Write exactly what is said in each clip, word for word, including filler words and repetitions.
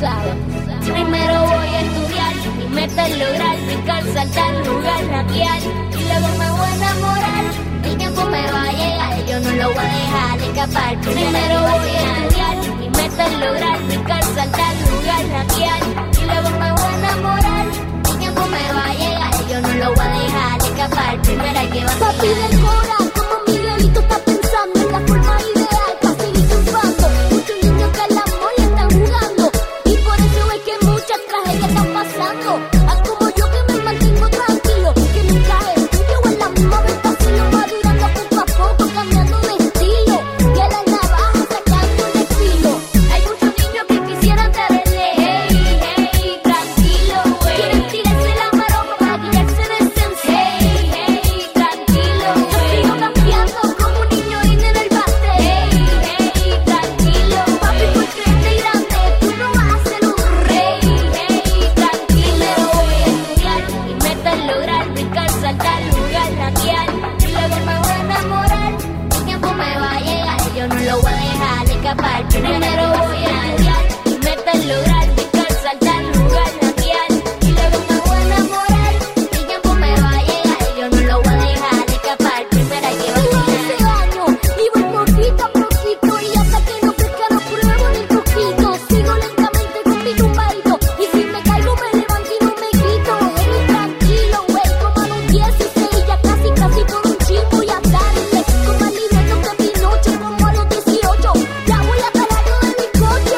sabes. Primero voy a estudiar, mi meta es lograr brincar, saltar, jugar, hackear y luego me voy a enamorar. El tiempo me va a llegar, yo no lo voy a dejar escapar. Primero voy a estudiar, mi meta es lograr brincar, saltar, jugar, hackear y luego me voy a enamorar. El tiempo me va a llegar, yo no lo voy a dejar escapar. Primero hay que vacilar. Papi del Cora, como Miguelito está pensando en la forma ideal para seguir triunfando. Muchos niños que al amor le están jugando y por eso es que muchas tragedias están pasando. A como yo que me mantengo tranquilo, que nunca estudio en la misma ventacilo, madurando poco a poco, cambiando de estilo y a la navaja sacando el estilo. Hay muchos niños que quisieran darle, hey, hey, tranquilo, wey. Quieren tirarse la maroma para quitarse de esencia, hey, hey, tranquilo, Yo wey. sigo cambiando como un niño en el bate. Hey, hey, tranquilo, Papi, wey. por creerte grande, tú no vas a ser un rey. Hey, hey, tranquilo, voy a estudiar, mi meta es lograr brincar, saltar, jugar, hackear y luego me voy a enamorar. El tiempo me va a llegar, yo no lo voy a dejar escapar. Primero voy a estudiar, mi meta es lograr brincar, saltar, jugar, hackear y luego me voy a enamorar. El tiempo me va a llegar, yo no lo voy a dejar escapar. Primero hay que Tengo vacilar. once años y voy poquito a poquito y hasta que no crezca no pruebo ni poquito. Sigo lentamente con mi tumbadito y si me caigo me levanto y no me quito. Ven tranquilo, güey, como a los dieciséis ya casi casi por un chismo y a darle. Como al libreto de Pinocho como a los dieciocho ya voy a talarlo de mi cocho.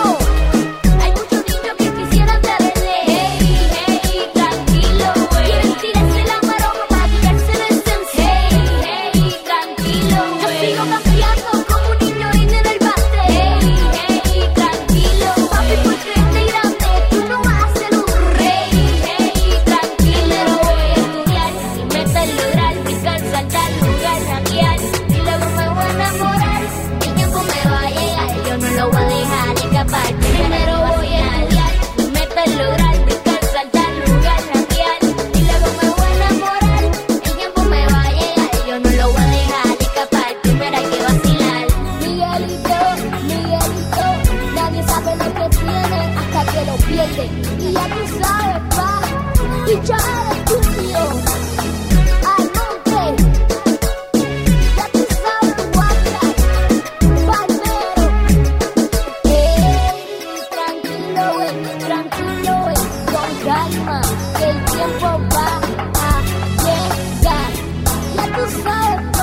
Hay muchos niños que quisieran darle, hey, hey, tranquilo, wey. Quieren tirarse la maroma para quitarse de esencia, hey, hey, tranquilo, Yo wey. sigo cambiando como un niño en el bate. Hey, hey, tranquilo, Papi, por wey. creerte grande, tú no vas a ser un rey. Hey, hey, tranquilo, voy a estudiar, mi meta es lograr brincar, saltar, jugar, hackear y luego me voy a enamorar. El tiempo me va a llegar, yo no lo voy a dejar escapar. Primero voy a estudiar, mi meta es lograr brincar, saltar, jugar, hackear y luego me voy a enamorar. El tiempo me va a llegar, yo no lo voy a dejar escapar. Primero hay que vacilar. Miguelito, Miguelito, nadie sabe lo que tiene hasta que lo pierde. Y ya tú sabes, pa, y ya eres tuyo. Al monte, ya tú sabes, guarda, palmero. Ey, tranquilo, wey, tranquilo, wey, con calma, que el tiempo va a llegar. Ya tú sabes,